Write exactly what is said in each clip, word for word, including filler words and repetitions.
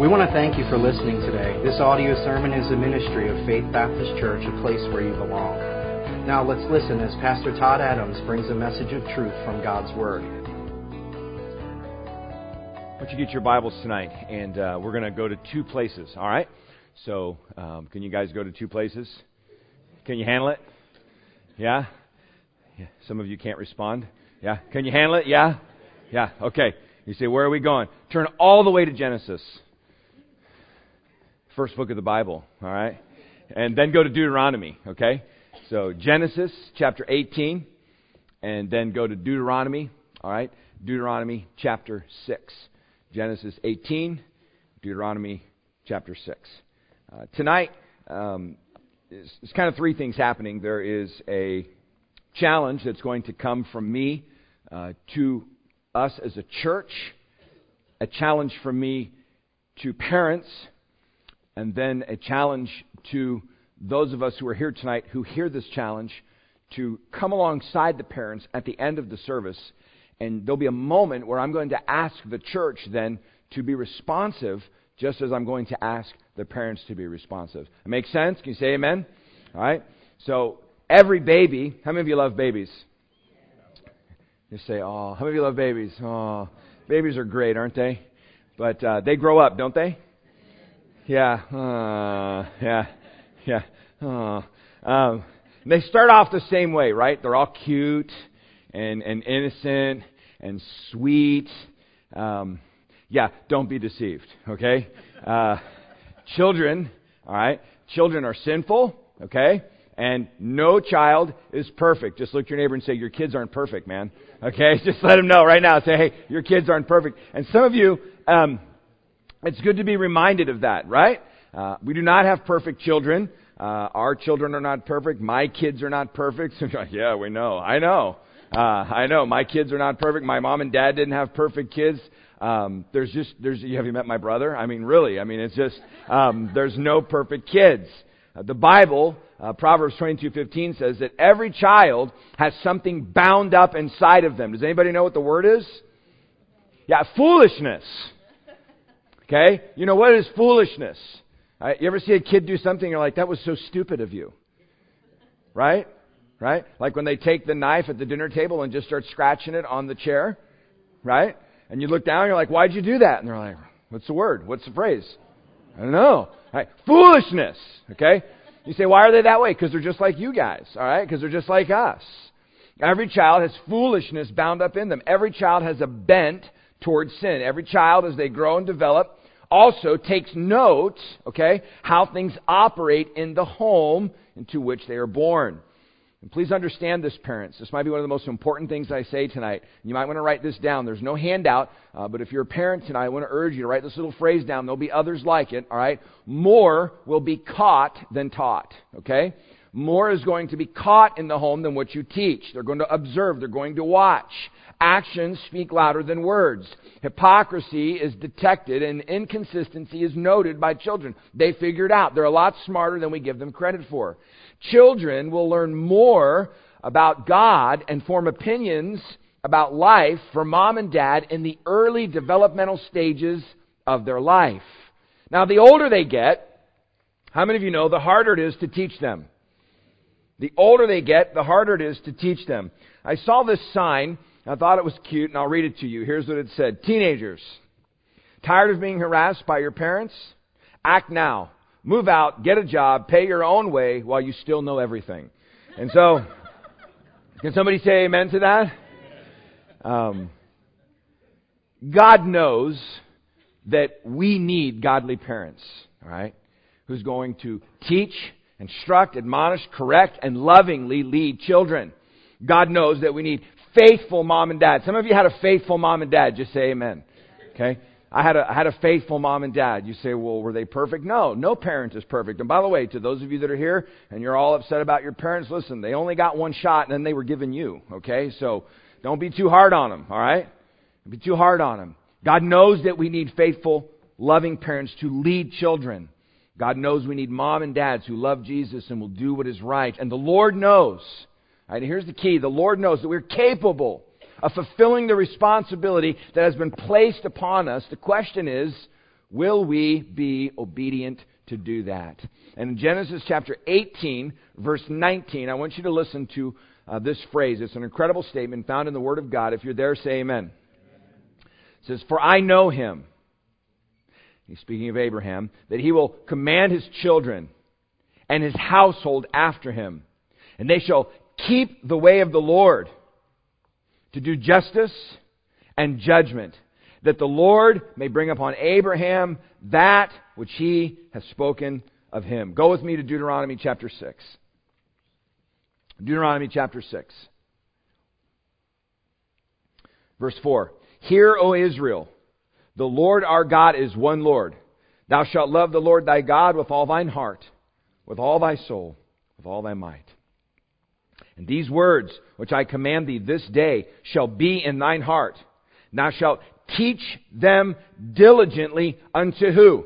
We want to thank you for listening today. This audio sermon is a ministry of Faith Baptist Church, a place where you belong. Now let's listen as Pastor Todd Adams brings a message of truth from God's Word. Why don't you get your Bibles tonight, and uh, we're going to go to two places, all right? So, um, can you guys go to two places? Can you handle it? Yeah? Yeah? Some of you can't respond. Yeah? Can you handle it? Yeah? Yeah, okay. You say, where are we going? Turn all the way to Genesis. First book of the Bible, all right? And then go to Deuteronomy, okay? So Genesis chapter eighteen, and then go to Deuteronomy, all right? Deuteronomy chapter six. Genesis eighteen, Deuteronomy chapter six. Uh, tonight, um, there's, there's kind of three things happening. There is a challenge that's going to come from me uh, to us as a church, a challenge from me to parents, and then a challenge to those of us who are here tonight who hear this challenge to come alongside the parents at the end of the service. And there'll be a moment where I'm going to ask the church then to be responsive, just as I'm going to ask the parents to be responsive. It makes sense? Can you say amen? All right. So every baby, how many of you love babies? You say, oh, how many of you love babies? Oh, babies are great, aren't they? But uh, they grow up, don't they? Yeah, uh, yeah, yeah. Uh, um, they start off the same way, right? They're all cute and, and innocent and sweet. Um, yeah, don't be deceived, okay? Uh, children, all right? Children are sinful, okay? And no child is perfect. Just look at your neighbor and say, your kids aren't perfect, man. Okay? Just let them know right now. Say, hey, your kids aren't perfect. And some of you, um, it's good to be reminded of that, right? Uh, we do not have perfect children. Uh, our children are not perfect. My kids are not perfect. Yeah, we know. I know. Uh, I know. My kids are not perfect. My mom and dad didn't have perfect kids. Um, there's just, there's, have you met my brother? I mean, really. I mean, it's just, um, there's no perfect kids. Uh, the Bible, uh, Proverbs twenty-two fifteen says that every child has something bound up inside of them. Does anybody know what the word is? Yeah, foolishness. Okay? You know, what is foolishness? Right? You ever see a kid do something, you're like, that was so stupid of you. Right? Right? Like when they take the knife at the dinner table and just start scratching it on the chair. Right? And you look down, and you're like, why'd you do that? And they're like, what's the word? What's the phrase? I don't know. Right? Foolishness. Okay? You say, why are they that way? Because they're just like you guys. All right? Because they're just like us. Every child has foolishness bound up in them. Every child has a bent towards sin. Every child, as they grow and develop, also takes note, okay, how things operate in the home into which they are born. And please understand this, parents. This might be one of the most important things I say tonight. You might want to write this down. There's no handout, uh, but if you're a parent tonight, I want to urge you to write this little phrase down. There'll be others like it, all right? More will be caught than taught, okay? More is going to be caught in the home than what you teach. They're going to observe. They're going to watch. Actions speak louder than words. Hypocrisy is detected and inconsistency is noted by children. They figure it out. They're a lot smarter than we give them credit for. Children will learn more about God and form opinions about life from mom and dad in the early developmental stages of their life. Now, the older they get, how many of you know the harder it is to teach them? The older they get, the harder it is to teach them. I saw this sign. I thought it was cute, and I'll read it to you. Here's what it said. Teenagers, tired of being harassed by your parents? Act now. Move out, get a job, pay your own way while you still know everything. And so, can somebody say amen to that? Um, God knows that we need godly parents, all right, who's going to teach, instruct, admonish, correct, and lovingly lead children. God knows that we need faithful mom and dad. Some of you had a faithful mom and dad. Just say amen. Okay? I had a I had a faithful mom and dad. You say, well, were they perfect? No, no parent is perfect. And by the way, to those of you that are here and you're all upset about your parents, listen, they only got one shot and then they were given you. Okay? So don't be too hard on them. All right? Don't be too hard on them. God knows that we need faithful, loving parents to lead children. God knows we need mom and dads who love Jesus and will do what is right. And the Lord knows. All right, here's the key. The Lord knows that we're capable of fulfilling the responsibility that has been placed upon us. The question is, Will we be obedient to do that? And in Genesis chapter eighteen, verse nineteen, I want you to listen to uh, this phrase. It's an incredible statement found in the Word of God. If you're there, say amen. It says, "For I know him," he's speaking of Abraham, "that he will command his children and his household after him, and they shall keep the way of the Lord to do justice and judgment, that the Lord may bring upon Abraham that which he has spoken of him." Go with me to Deuteronomy chapter six. Deuteronomy chapter six. Verse four. "Hear, O Israel, the Lord our God is one Lord. Thou shalt love the Lord thy God with all thine heart, with all thy soul, with all thy might. And these words which I command thee this day shall be in thine heart. Thou shalt teach them diligently unto" who?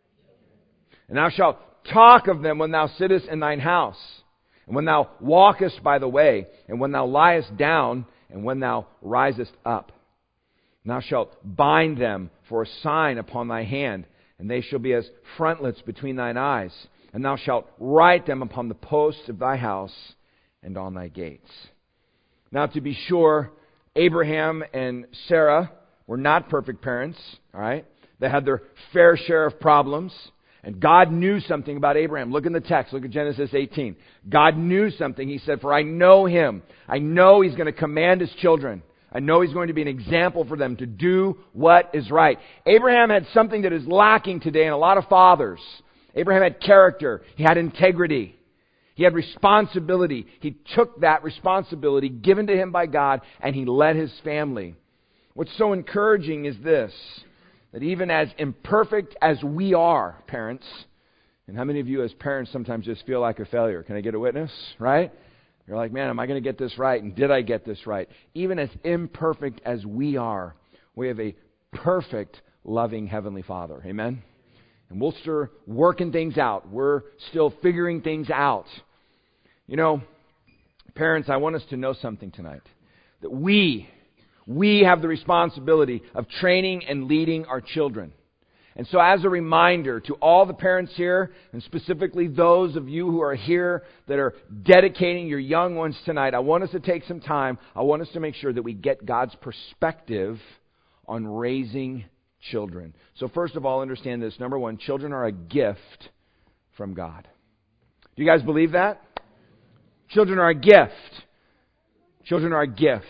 "And thou shalt talk of them when thou sittest in thine house, and when thou walkest by the way, and when thou liest down, and when thou risest up. And thou shalt bind them for a sign upon thy hand, and they shall be as frontlets between thine eyes. And thou shalt write them upon the posts of thy house and on thy gates." Now, to be sure, Abraham and Sarah were not perfect parents, all right? They had their fair share of problems. And God knew something about Abraham. Look in the text. Look at Genesis eighteen. God knew something. He said, "For I know him. I know he's going to command his children. I know he's going to be an example for them to do what is right." Abraham had something that is lacking today in a lot of fathers. Abraham had character. He had integrity. He had responsibility. He took that responsibility given to him by God, and he led his family. What's so encouraging is this, that even as imperfect as we are, parents, and how many of you as parents sometimes just feel like a failure? Can I get a witness? Right? You're like, man, am I going to get this right? And did I get this right? Even as imperfect as we are, we have a perfect, loving Heavenly Father. Amen? And we're still working things out. We're still figuring things out. You know, parents, I want us to know something tonight. That we, we have the responsibility of training and leading our children. And so as a reminder to all the parents here, and specifically those of you who are here that are dedicating your young ones tonight, I want us to take some time. I want us to make sure that we get God's perspective on raising children. So first of all, understand this. Number one, children are a gift from God. Do you guys believe that? Children are a gift. Children are a gift.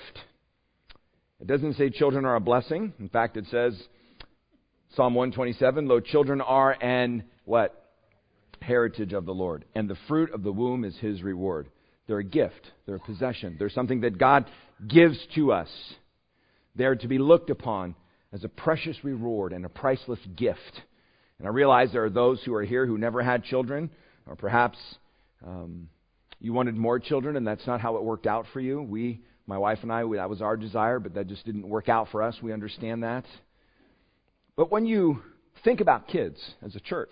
It doesn't say children are a blessing. In fact, it says, Psalm one twenty-seven, "Lo, children are an," what? "Heritage of the Lord. And the fruit of the womb is His reward." They're a gift. They're a possession. They're something that God gives to us. They're to be looked upon as a precious reward and a priceless gift. And I realize there are those who are here who never had children, or perhaps um, you wanted more children and that's not how it worked out for you. We, my wife and I, we, that was our desire, but that just didn't work out for us. We understand that. But when you think about kids as a church,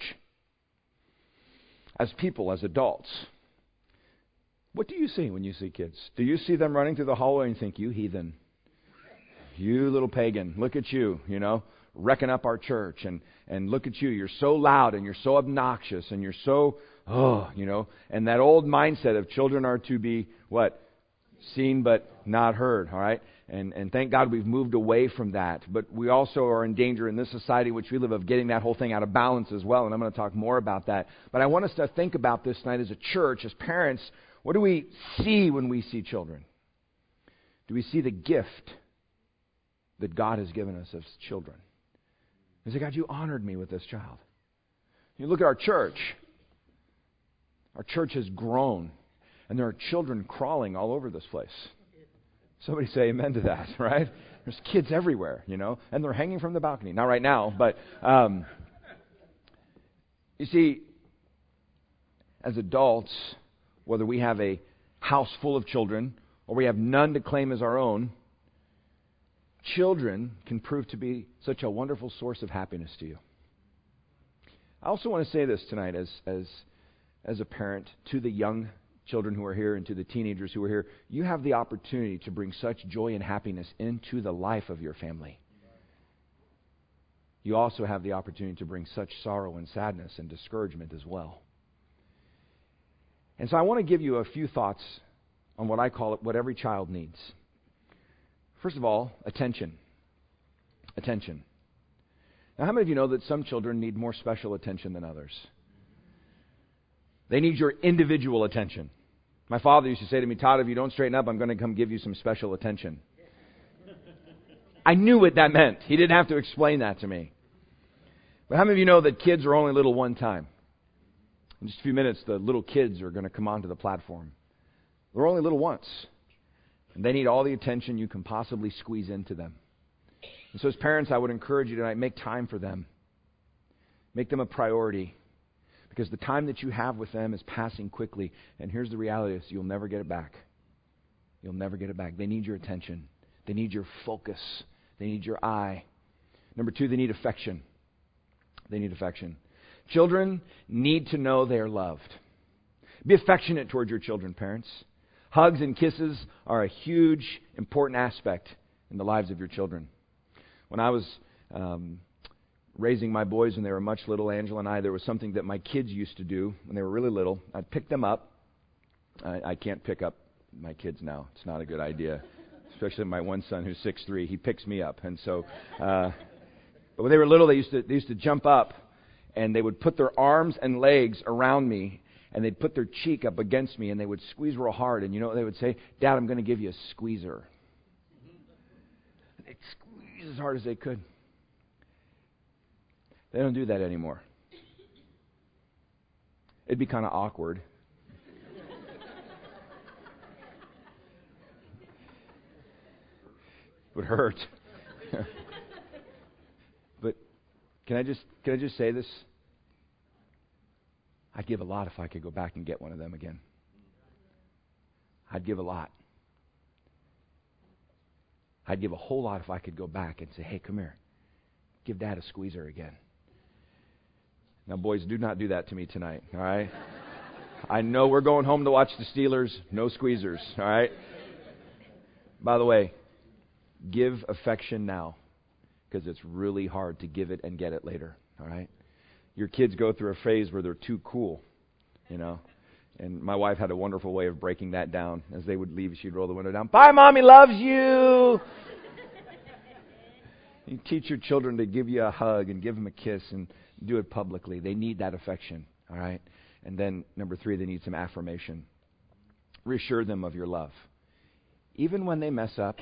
as people, as adults, what do you see when you see kids? Do you see them running through the hallway and think, "You heathen, you little pagan, look at you, you know, wrecking up our church, and, and look at you, you're so loud and you're so obnoxious and you're so, oh, you know," and that old mindset of children are to be, what? Seen but not heard, all right? And and thank God we've moved away from that. But we also are in danger in this society which we live of getting that whole thing out of balance as well. And I'm going to talk more about that. But I want us to think about this tonight as a church, as parents. What do we see when we see children? Do we see the gift that God has given us as children? We say, "God, you honored me with this child." You look at our church. Our church has grown. And there are children crawling all over this place. Somebody say amen to that, right? There's kids everywhere, you know, and they're hanging from the balcony. Not right now, but um, you see, as adults, whether we have a house full of children or we have none to claim as our own, children can prove to be such a wonderful source of happiness to you. I also want to say this tonight as as as a parent to the young children who are here and to the teenagers who are here. You have the opportunity to bring such joy and happiness into the life of your family. you also have the opportunity to bring such sorrow and sadness and discouragement as well. And so I want to give you a few thoughts on what I call it, what every child needs. First of all, attention. Attention. Now, how many of you know that some children need more special attention than others? They need your individual attention. My father used to say to me, Todd, if you don't straighten up, I'm going to come give you some special attention. I knew what that meant. He didn't have to explain that to me. But how many of you know that kids are only little one time? In just a few minutes, the little kids are going to come onto the platform. They're only little once. And they need all the attention you can possibly squeeze into them. And so as parents, I would encourage you tonight, make time for them. Make them a priority. Because the time that you have with them is passing quickly. And here's the reality is you'll never get it back. You'll never get it back. They need your attention. They need your focus. They need your eye. Number two, they need affection. They need affection. Children need to know they are loved. Be affectionate toward your children, parents. Hugs and kisses are a huge, important aspect in the lives of your children. When I was um, raising my boys when they were much little, Angela and I, there was something that my kids used to do when they were really little. I'd pick them up. I, I can't pick up my kids now. It's not a good idea. Especially my one son who's six three. He picks me up. And so, uh, but when they were little, they used to they used to jump up, and they would put their arms and legs around me, and they'd put their cheek up against me, and they would squeeze real hard. And you know what they would say? Dad, I'm going to give you a squeezer. And they'd squeeze as hard as they could. They don't do that anymore. It'd be kind of awkward. It would hurt. But can I just can I just say this? I'd give a lot if I could go back and get one of them again. I'd give a lot. I'd give a whole lot if I could go back and say, hey, come here. Give Dad a squeezer again. Now, boys, do not do that to me tonight, all right? I know we're going home to watch the Steelers. No squeezers, all right? By the way, give affection now, because it's really hard to give it and get it later, all right? Your kids go through a phase where they're too cool, you know. And my wife had a wonderful way of breaking that down. As they would leave, she'd roll the window down. Bye, Mommy loves you. You teach your children to give you a hug and give them a kiss and do it publicly. They need that affection, all right? And then, number three, they need some affirmation. Reassure them of your love. Even when they mess up,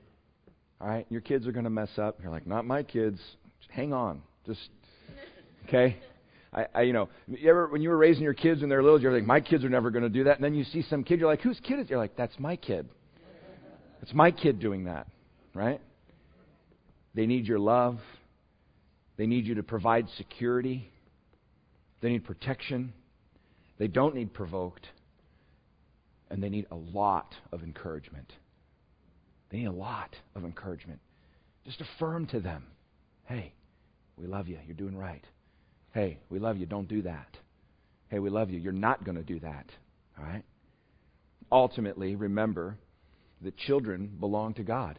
all right? Your kids are going to mess up. You're like, not my kids. Just hang on. Just, okay? I, I, you know, you ever, when you were raising your kids when they were little, you're like, my kids are never going to do that. And then you see some kid, you're like, whose kid is it? You're like, that's my kid. It's my kid doing that, right? They need your love. They need you to provide security. They need protection. They don't need provoked. And they need a lot of encouragement. They need a lot of encouragement. Just affirm to them, hey, we love you. You're doing right. Hey, we love you. Don't do that. Hey, we love you. You're not going to do that. All right? Ultimately, remember that children belong to God.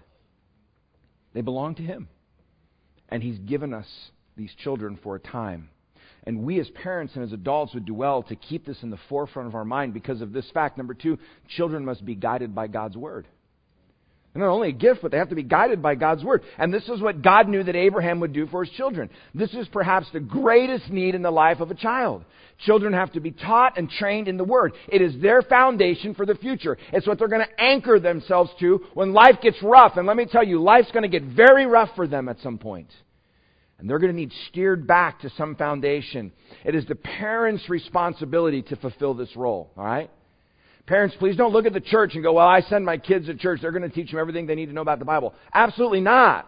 They belong to Him. And He's given us these children for a time. And we as parents and as adults would do well to keep this in the forefront of our mind because of this fact. Number two, children must be guided by God's Word. They're not only a gift, but they have to be guided by God's Word. And this is what God knew that Abraham would do for his children. This is perhaps the greatest need in the life of a child. Children have to be taught and trained in the Word. It is their foundation for the future. It's what they're going to anchor themselves to when life gets rough. And let me tell you, life's going to get very rough for them at some point. And they're going to need steered back to some foundation. It is the parents' responsibility to fulfill this role. All right? Parents, please don't look at the church and go, well, I send my kids to church. They're going to teach them everything they need to know about the Bible. Absolutely not.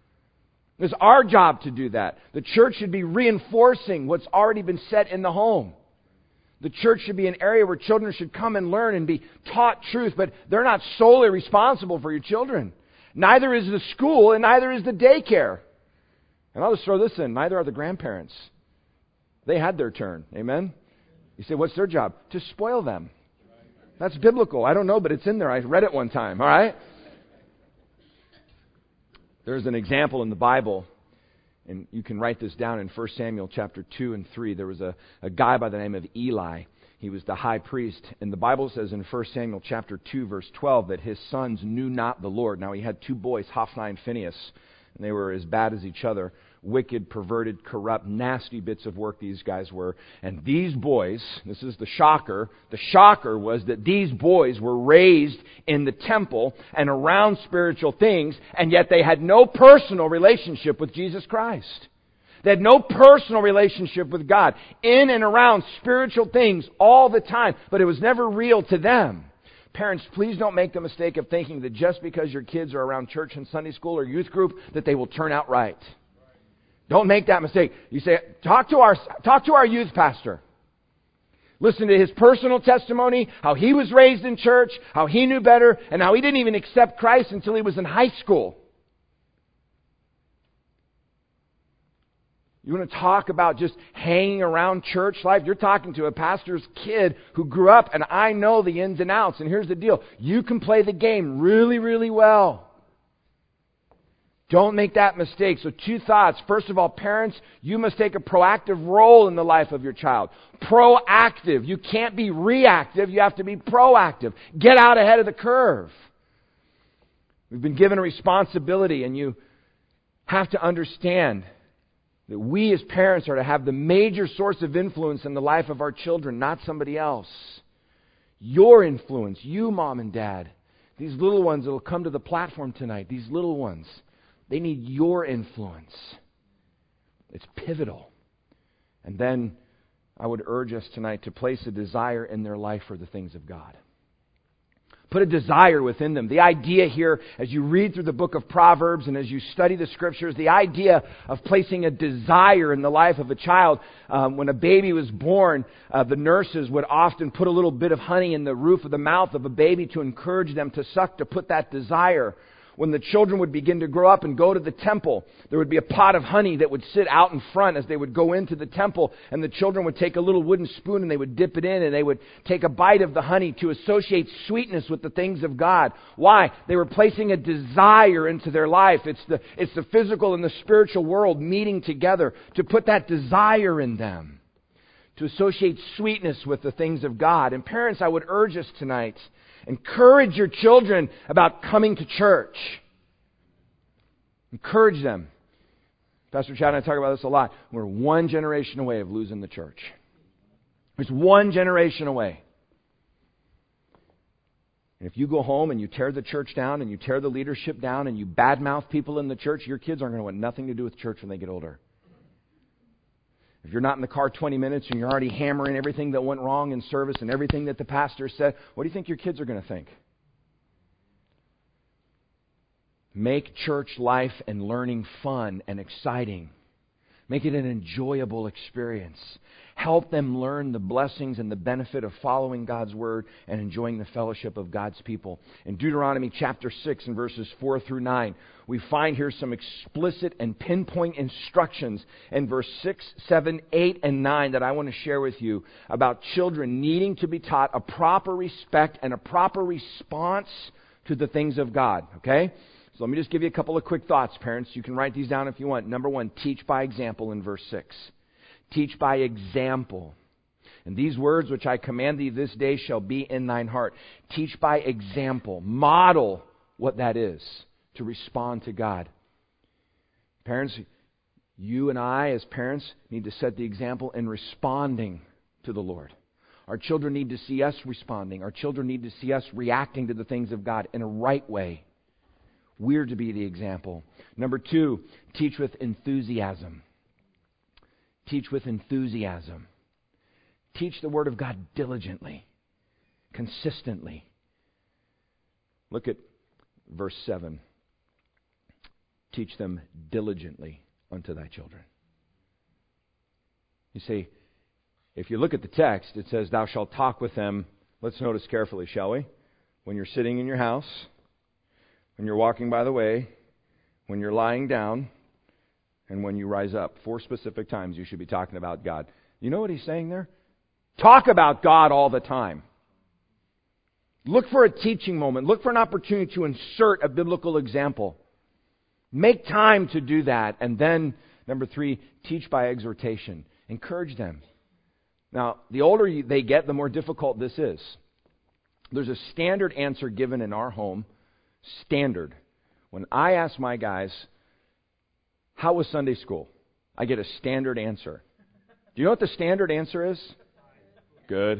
It's our job to do that. The church should be reinforcing what's already been set in the home. The church should be an area where children should come and learn and be taught truth, but they're not solely responsible for your children. Neither is the school and neither is the daycare. And I'll just throw this in. Neither are the grandparents. They had their turn. Amen? You say, what's their job? To spoil them. That's biblical. I don't know, but it's in there. I read it one time. All right? There's an example in the Bible And you can write this down in First Samuel chapter two and three. There was a, a guy by the name of Eli. He was the high priest. And the Bible says in First Samuel chapter two, verse twelve, that his sons knew not the Lord. Now he had two boys, Hophni and Phinehas, and they were as bad as each other. Wicked, perverted, corrupt, nasty bits of work these guys were. And these boys, this is the shocker, the shocker was that these boys were raised in the temple and around spiritual things, and yet they had no personal relationship with Jesus Christ. They had no personal relationship with God, in and around spiritual things all the time, but it was never real to them. Parents, please don't make the mistake of thinking that just because your kids are around church and Sunday school or youth group, that they will turn out right. Don't make that mistake. You say, talk to our, talk to our youth pastor. Listen to his personal testimony, how he was raised in church, how he knew better, and how he didn't even accept Christ until he was in high school. You want to talk about just hanging around church life? You're talking to a pastor's kid who grew up, and I know the ins and outs. And here's the deal. You can play the game really, really well. Don't make that mistake. So two thoughts. First of all, parents, you must take a proactive role in the life of your child. Proactive. You can't be reactive. You have to be proactive. Get out ahead of the curve. We've been given a responsibility, and you have to understand that we as parents are to have the major source of influence in the life of our children, not somebody else. Your influence, you mom and dad. These little ones that will come to the platform tonight, these little ones, they need your influence. It's pivotal. And then I would urge us tonight to place a desire in their life for the things of God. Put a desire within them. The idea here, as you read through the book of Proverbs and as you study the Scriptures, the idea of placing a desire in the life of a child. Um, when a baby was born, uh, the nurses would often put a little bit of honey in the roof of the mouth of a baby to encourage them to suck, to put that desire. When the children would begin to grow up and go to the temple, there would be a pot of honey that would sit out in front as they would go into the temple, and the children would take a little wooden spoon and they would dip it in and they would take a bite of the honey to associate sweetness with the things of God. Why? They were placing a desire into their life. It's the, it's the physical and the spiritual world meeting together to put that desire in them, to associate sweetness with the things of God. And parents, I would urge us tonight, encourage your children about coming to church. Encourage them. Pastor Chad and I talk about this a lot. We're one generation away of losing the church. It's one generation away. And if you go home and you tear the church down and you tear the leadership down and you badmouth people in the church, your kids aren't going to want nothing to do with church when they get older. If you're not in the car twenty minutes and you're already hammering everything that went wrong in service and everything that the pastor said, what do you think your kids are going to think? Make church life and learning fun and exciting. Make it an enjoyable experience. Help them learn the blessings and the benefit of following God's Word and enjoying the fellowship of God's people. In Deuteronomy chapter six and verses four through nine, we find here some explicit and pinpoint instructions in verse six, seven, eight, and nine that I want to share with you about children needing to be taught a proper respect and a proper response to the things of God. Okay? So let me just give you a couple of quick thoughts, parents. You can write these down if you want. Number one, teach by example in verse six. Teach by example. And these words which I command thee this day shall be in thine heart. Teach by example. Model what that is to respond to God. Parents, you and I as parents need to set the example in responding to the Lord. Our children need to see us responding. Our children need to see us reacting to the things of God in a right way. We're to be the example. Number two, teach with enthusiasm. Teach with enthusiasm. Teach the Word of God diligently, consistently. Look at verse seven. Teach them diligently unto thy children. You see, if you look at the text, it says, thou shalt talk with them. Let's notice carefully, shall we? When you're sitting in your house, when you're walking by the way, when you're lying down, and when you rise up. Four specific times you should be talking about God. You know what he's saying there? Talk about God all the time. Look for a teaching moment. Look for an opportunity to insert a biblical example. Make time to do that, and then Number three, teach by exhortation. Encourage them. Now, the older you, they get, the more difficult this is. There's a standard answer given in our home. Standard. When I ask my guys, how was Sunday school? I get a standard answer. Do you know what the standard answer is? Good.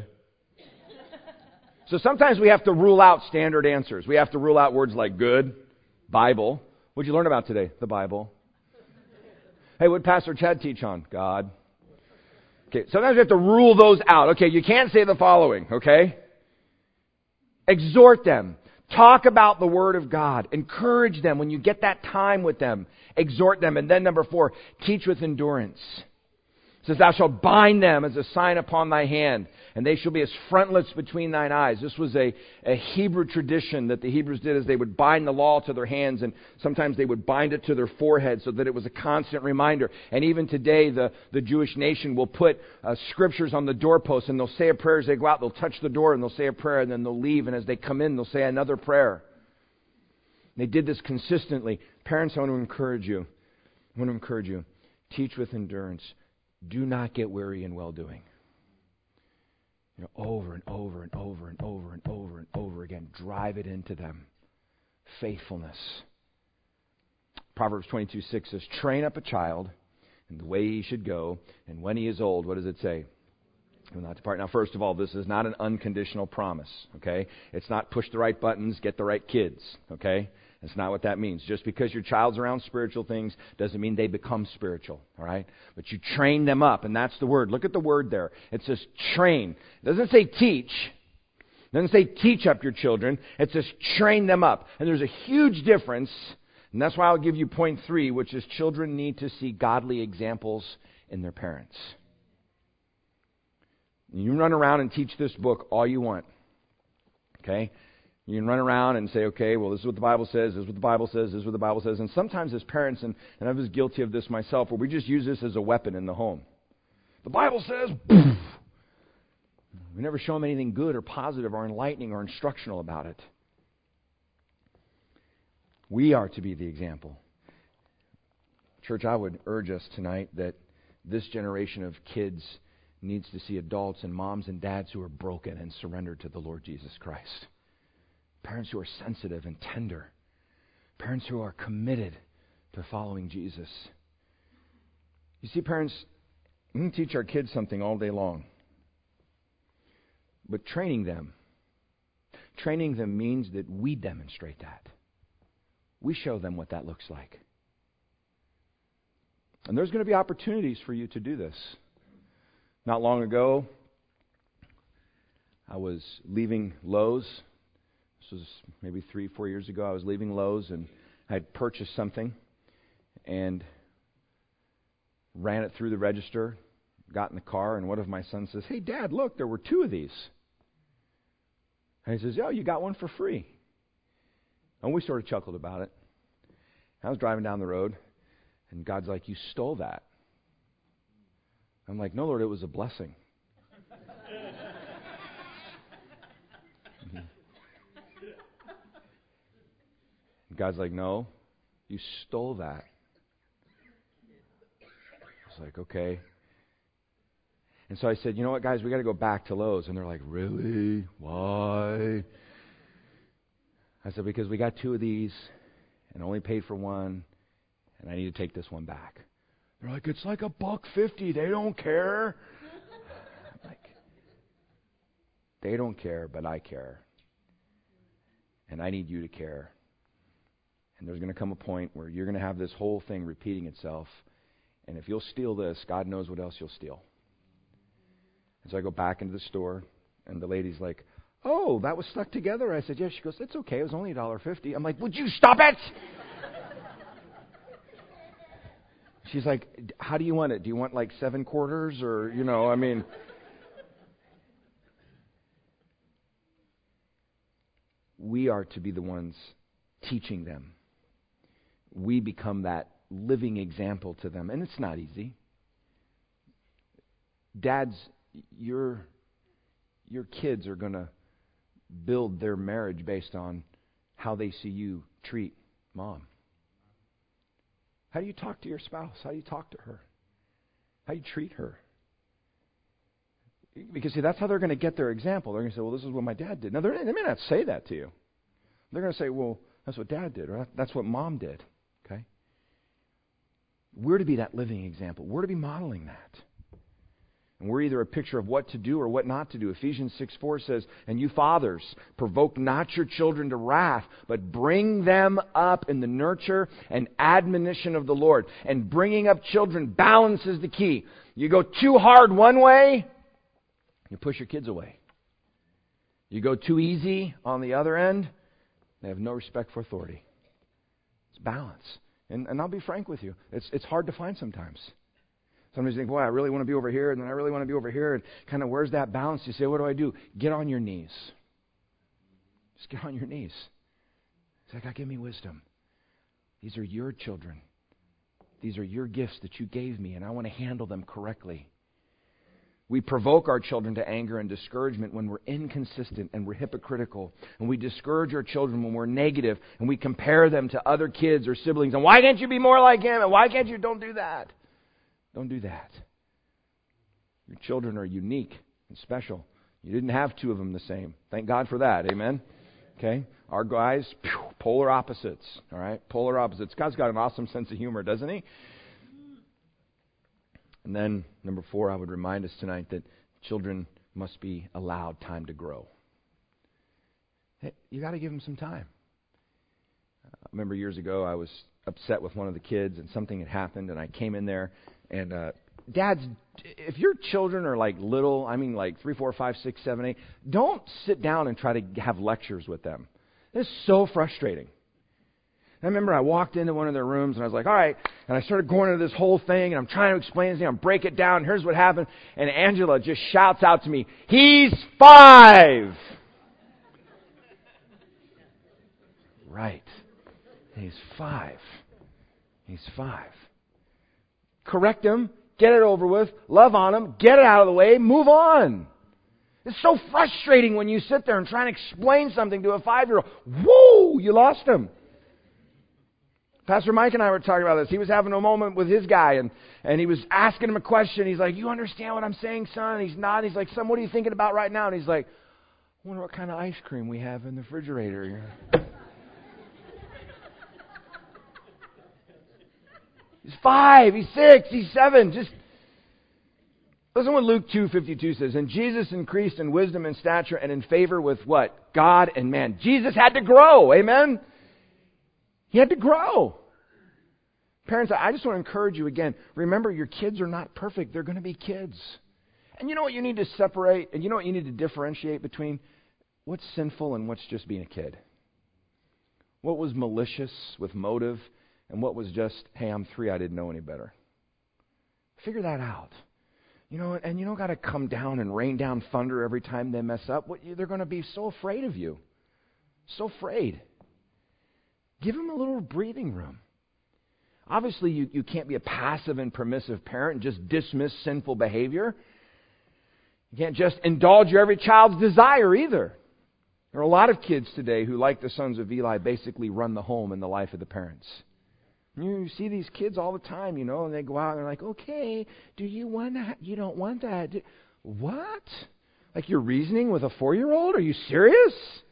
So sometimes we have to rule out standard answers. We have to rule out words like good, Bible. What did you learn about today? The Bible. Hey, what did Pastor Chad teach on? God. Okay, sometimes we have to rule those out. Okay, you can't say the following, okay? Exhort them. Talk about the Word of God. Encourage them when you get that time with them. Exhort them. And then number four, teach with endurance. It says, thou shalt bind them as a sign upon thy hand, and they shall be as frontlets between thine eyes. This was a, a Hebrew tradition that the Hebrews did, as they would bind the law to their hands, and sometimes they would bind it to their forehead so that it was a constant reminder. And even today, the, the Jewish nation will put uh, scriptures on the doorposts, and they'll say a prayer as they go out. They'll touch the door, and they'll say a prayer, and then they'll leave, and as they come in, they'll say another prayer. They did this consistently. Parents, I want to encourage you. I want to encourage you. Teach with endurance. Do not get weary in well-doing. You know, over and over and over and over and over and over again. Drive it into them. Faithfulness. Proverbs twenty-two six says, train up a child in the way he should go, and when he is old, what does it say? He will not depart. Now, first of all, this is not an unconditional promise, okay? It's not push the right buttons, get the right kids, okay? That's not what that means. Just because your child's around spiritual things doesn't mean they become spiritual, all right? But you train them up, and that's the word. Look at the word there. It says train. It doesn't say teach. It doesn't say teach up your children. It says train them up. And there's a huge difference, and that's why I'll give you point three, which is children need to see godly examples in their parents. You can run around and teach this book all you want, okay? You can run around and say, okay, well, this is what the Bible says, this is what the Bible says, this is what the Bible says. And sometimes as parents, and, and I was guilty of this myself, where we just use this as a weapon in the home. The Bible says, poof. We never show them anything good or positive or enlightening or instructional about it. We are to be the example. Church, I would urge us tonight that this generation of kids needs to see adults and moms and dads who are broken and surrendered to the Lord Jesus Christ. Parents who are sensitive and tender. Parents who are committed to following Jesus. You see, parents, we can teach our kids something all day long. But training them, training them means that we demonstrate that. We show them what that looks like. And there's going to be opportunities for you to do this. Not long ago, I was leaving Lowe's. This was maybe three, four years ago. I was leaving Lowe's and I had purchased something and ran it through the register, got in the car, and one of my sons says, hey, Dad, look, there were two of these. And he says, oh, you got one for free. And we sort of chuckled about it. I was driving down the road, and God's like, you stole that. I'm like, no, Lord, it was a blessing. God's like, no, you stole that. I was like, okay. And so I said, you know what, guys, we got to go back to Lowe's. And they're like, really? Why? I said, because we got two of these and only paid for one, and I need to take this one back. They're like, it's like a buck fifty. They don't care. I'm like, they don't care, but I care. And I need you to care. And there's going to come a point where you're going to have this whole thing repeating itself. And if you'll steal this, God knows what else you'll steal. And so I go back into the store, and the lady's like, oh, that was stuck together? I said, yes. She goes, it's okay. It was only one dollar fifty. I'm like, would you stop it? She's like, how do you want it? Do you want like seven quarters or, you know, I mean. We are to be the ones teaching them. We become that living example to them. And it's not easy. Dads, your, your kids are going to build their marriage based on how they see you treat mom. How do you talk to your spouse? How do you talk to her? How do you treat her? Because, see, that's how they're going to get their example. They're going to say, well, this is what my dad did. Now, they may not say that to you. They're going to say, well, that's what Dad did, or that's what Mom did. Okay? We're to be that living example. We're to be modeling that. And we're either a picture of what to do or what not to do. Ephesians six four says, and you fathers, provoke not your children to wrath, but bring them up in the nurture and admonition of the Lord. And bringing up children, balance is the key. You go too hard one way, you push your kids away. You go too easy on the other end, they have no respect for authority. It's balance. And, and I'll be frank with you, it's it's hard to find sometimes. Sometimes you think, boy, I really want to be over here, and then I really want to be over here, and kind of where's that balance? You say, what do I do? Get on your knees. Just get on your knees. Say, God, give me wisdom. These are your children. These are your gifts that you gave me, and I want to handle them correctly. We provoke our children to anger and discouragement when we're inconsistent and we're hypocritical. And we discourage our children when we're negative, and we compare them to other kids or siblings. And why can't you be more like him? And why can't you? Don't do that. Don't do that. Your children are unique and special. You didn't have two of them the same. Thank God for that. Amen? Okay? Our guys, pew, polar opposites. All right? Polar opposites. God's got an awesome sense of humor, doesn't He? And then, number four, I would remind us tonight that children must be allowed time to grow. Hey, you got to give them some time. I remember years ago, I was upset with one of the kids, and something had happened, and I came in there, and uh, dads, if your children are like little, I mean like three, four, five, six, seven, eight, don't sit down and try to have lectures with them. It's so frustrating. I remember I walked into one of their rooms, and I was like, all right, and I started going into this whole thing, and I'm trying to explain this thing, I'm break it down, here's what happened, and Angela just shouts out to me, he's five! Right. He's five. He's five. Correct him, get it over with, love on him, get it out of the way, move on. It's so frustrating when you sit there and try and explain something to a five-year-old. Whoa, you lost him. Pastor Mike and I were talking about this. He was having a moment with his guy, and, and he was asking him a question. He's like, you understand what I'm saying, son? And he's nodding. He's like, son, what are you thinking about right now? And he's like, I wonder what kind of ice cream we have in the refrigerator. He's five, he's six, he's seven. Just listen what Luke two fifty-two says. And Jesus increased in wisdom and stature and in favor with what? God and man. Jesus had to grow. Amen? He had to grow. Parents, I just want to encourage you again. Remember, your kids are not perfect. They're going to be kids. And you know what you need to separate, and you know what you need to differentiate between? What's sinful and what's just being a kid? What was malicious with motive, and what was just, hey, I'm three, I didn't know any better. Figure that out. You know, and you don't got to come down and rain down thunder every time they mess up. What, they're going to be so afraid of you. So afraid. Give them a little breathing room. Obviously, you, you can't be a passive and permissive parent and just dismiss sinful behavior. You can't just indulge your every child's desire either. There are a lot of kids today who, like the sons of Eli, basically run the home and the life of the parents. You see these kids all the time, you know, and they go out and they're like, okay, do you want that? You don't want that. Do, what? Like you're reasoning with a four-year-old? Are you serious?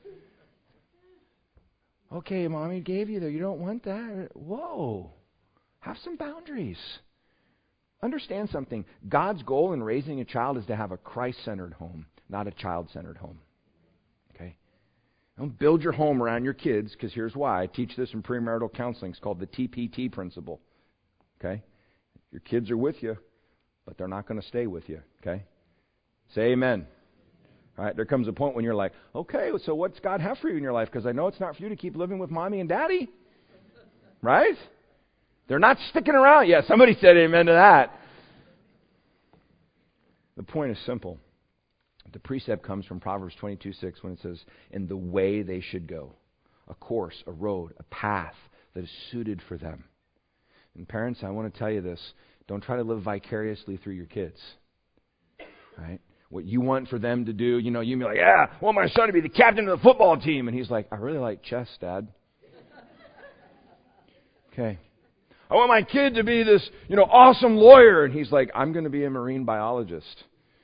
Okay, Mommy gave you that. You don't want that? Whoa. Have some boundaries. Understand something. God's goal in raising a child is to have a Christ-centered home, not a child-centered home. Okay? Don't build your home around your kids, because here's why. I teach this in premarital counseling. It's called the T P T principle. Okay? Your kids are with you, but they're not going to stay with you. Okay? Say amen. All right, there comes a point when you're like, okay, so what's God have for you in your life? Because I know it's not for you to keep living with Mommy and Daddy. Right? They're not sticking around. Yeah, somebody said amen to that. The point is simple. The precept comes from Proverbs twenty-two six when it says, in the way they should go. A course, a road, a path that is suited for them. And parents, I want to tell you this. Don't try to live vicariously through your kids. Right? What you want for them to do, you know, you be like, yeah, I want my son to be the captain of the football team. And he's like, I really like chess, Dad. Okay. I want my kid to be this, you know, awesome lawyer. And he's like, I'm going to be a marine biologist.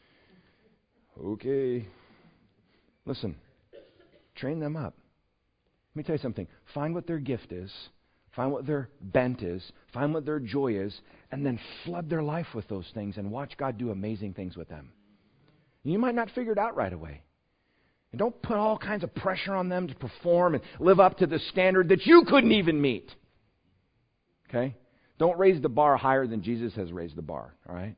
Okay. Listen, train them up. Let me tell you something. Find what their gift is. Find what their bent is. Find what their joy is. And then flood their life with those things and watch God do amazing things with them. You might not figure it out right away. And don't put all kinds of pressure on them to perform and live up to the standard that you couldn't even meet. Okay? Don't raise the bar higher than Jesus has raised the bar. All right?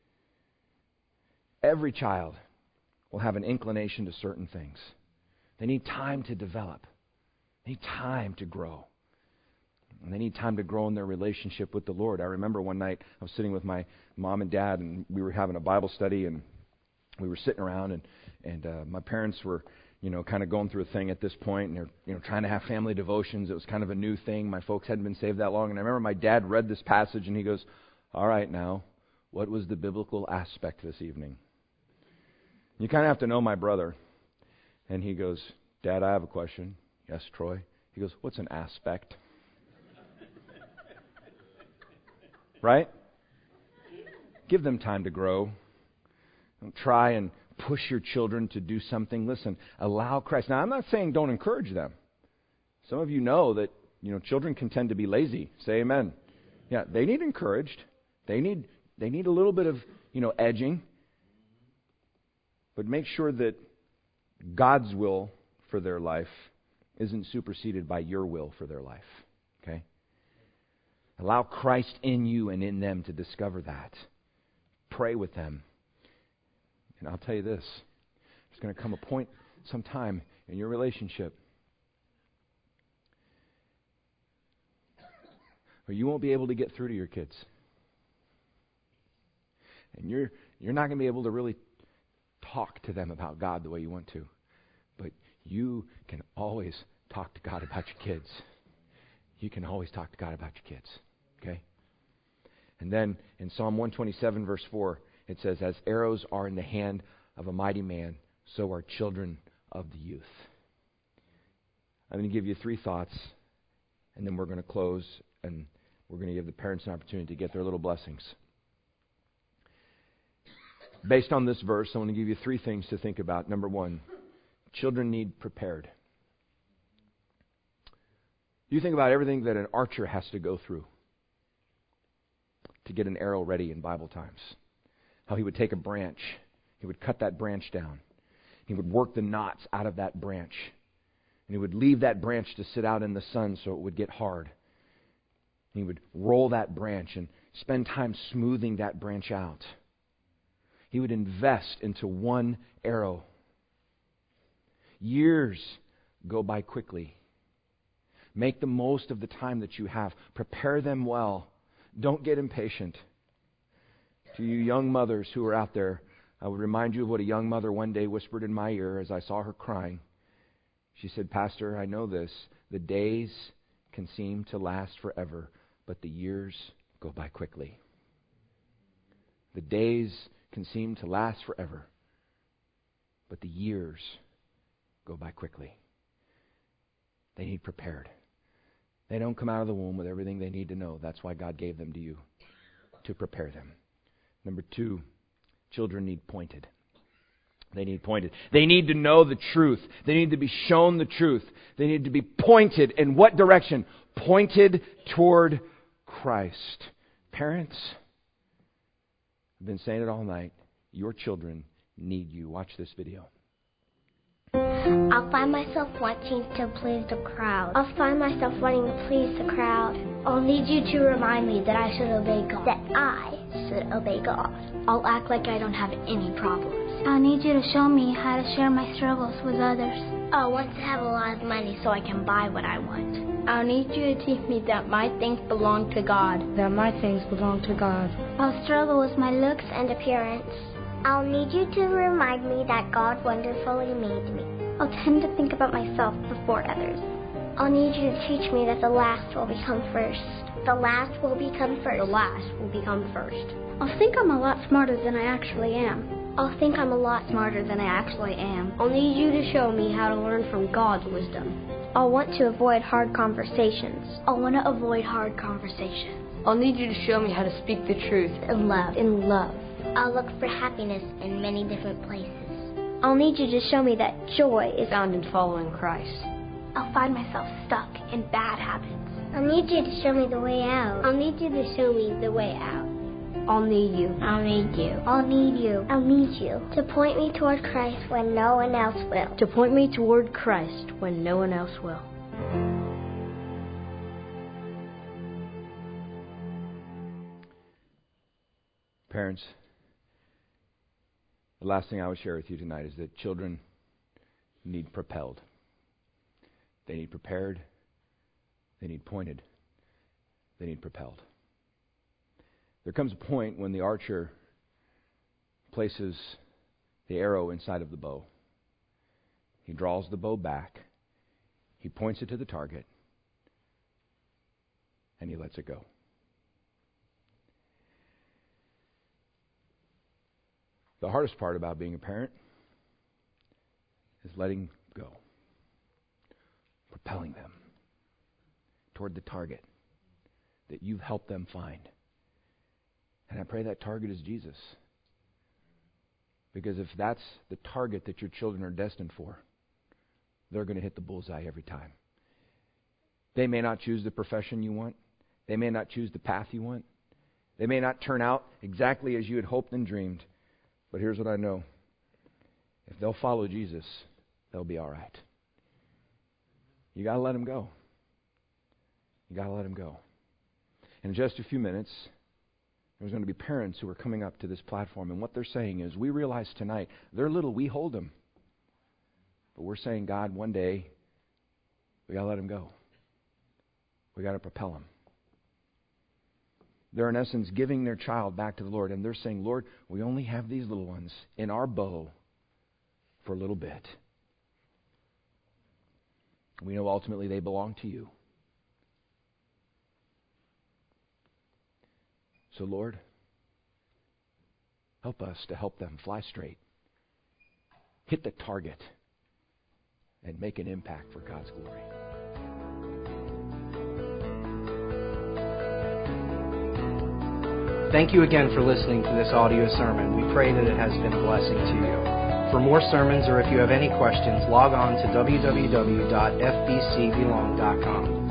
Every child will have an inclination to certain things. They need time to develop. They need time to grow. And they need time to grow in their relationship with the Lord. I remember one night I was sitting with my mom and dad, and we were having a Bible study, and we were sitting around, and, and uh, my parents were, you know, kind of going through a thing at this point, and they're, you know, trying to have family devotions. It was kind of a new thing. My folks hadn't been saved that long, and I remember my dad read this passage, and he goes, all right, now, what was the biblical aspect this evening? You kind of have to know my brother. And he goes, Dad, I have a question. Yes, Troy. He goes, what's an aspect? Right? Give them time to grow. Don't try and push your children to do something. Listen, allow Christ. Now, I'm not saying don't encourage them. Some of you know that, you know, children can tend to be lazy. Say amen. Yeah, they need encouraged. They need they need a little bit of, you know, edging. But make sure that God's will for their life isn't superseded by your will for their life. Okay? Allow Christ in you and in them to discover that. Pray with them. And I'll tell you this. There's going to come a point sometime in your relationship where you won't be able to get through to your kids. And you're you're not going to be able to really talk to them about God the way you want to. But you can always talk to God about your kids. You can always talk to God about your kids. Okay? And then in Psalm one twenty-seven, verse four, it says, as arrows are in the hand of a mighty man, so are children of the youth. I'm going to give you three thoughts, and then we're going to close, and we're going to give the parents an opportunity to get their little blessings. Based on this verse, I want to give you three things to think about. Number one, children need prepared. You think about everything that an archer has to go through to get an arrow ready in Bible times. How he would take a branch, he would cut that branch down. He would work the knots out of that branch. And he would leave that branch to sit out in the sun so it would get hard. He would roll that branch and spend time smoothing that branch out. He would invest into one arrow. Years go by quickly. Make the most of the time that you have. Prepare them well. Don't get impatient. To you young mothers who are out there, I would remind you of what a young mother one day whispered in my ear as I saw her crying. She said, Pastor, I know this. The days can seem to last forever, but the years go by quickly. The days can seem to last forever, but the years go by quickly. They need prepared. They don't come out of the womb with everything they need to know. That's why God gave them to you, to prepare them. Number two, children need pointed. They need pointed. They need to know the truth. They need to be shown the truth. They need to be pointed in what direction? Pointed toward Christ. Parents, I've been saying it all night. Your children need you. Watch this video. I'll find myself wanting to please the crowd. I'll find myself wanting to please the crowd. I'll need you to remind me that I should obey God. That I should obey God. I'll act like I don't have any problems. I'll need you to show me how to share my struggles with others. I want to have a lot of money so I can buy what I want. I'll need you to teach me that my things belong to God. That my things belong to God. I'll struggle with my looks and appearance. I'll need you to remind me that God wonderfully made me. I'll tend to think about myself before others. I'll need you to teach me that the last will become first. The last will become first. The last will become first. I'll think I'm a lot smarter than I actually am. I'll think I'm a lot smarter than I actually am. I'll need you to show me how to learn from God's wisdom. I'll want to avoid hard conversations. I'll want to avoid hard conversations. I'll need you to show me how to speak the truth. In love. In love. I'll look for happiness in many different places. I'll need you to show me that joy is Found in following Christ. I'll find myself stuck in bad habits. I'll need you to show me the way out. I'll need you to show me the way out. I'll need you. I'll need you. I'll need you. I'll need you. To point me toward Christ when no one else will. To point me toward Christ when no one else will. Parents, the last thing I would share with you tonight is that children need propelled. They need prepared. They need pointed. They need propelled. There comes a point when the archer places the arrow inside of the bow. He draws the bow back. He points it to the target. And he lets it go. The hardest part about being a parent is letting go. Propelling them toward the target that you've helped them find. And I pray that target is Jesus. Because if that's the target that your children are destined for, they're going to hit the bullseye every time. They may not choose the profession you want. They may not choose the path you want. They may not turn out exactly as you had hoped and dreamed. But here's what I know. If they'll follow Jesus, they'll be all right. You got to let them go. You got to let them go. And in just a few minutes, there's going to be parents who are coming up to this platform, and what they're saying is, we realize tonight, they're little, we hold them. But we're saying, God, one day, we got to let them go. We got to propel them. They're in essence giving their child back to the Lord, and they're saying, Lord, we only have these little ones in our bow for a little bit. We know ultimately they belong to you. So, Lord, help us to help them fly straight, hit the target, and make an impact for God's glory. Thank you again for listening to this audio sermon. We pray that it has been a blessing to you. For more sermons, or if you have any questions, log on to w w w dot f b c belong dot com.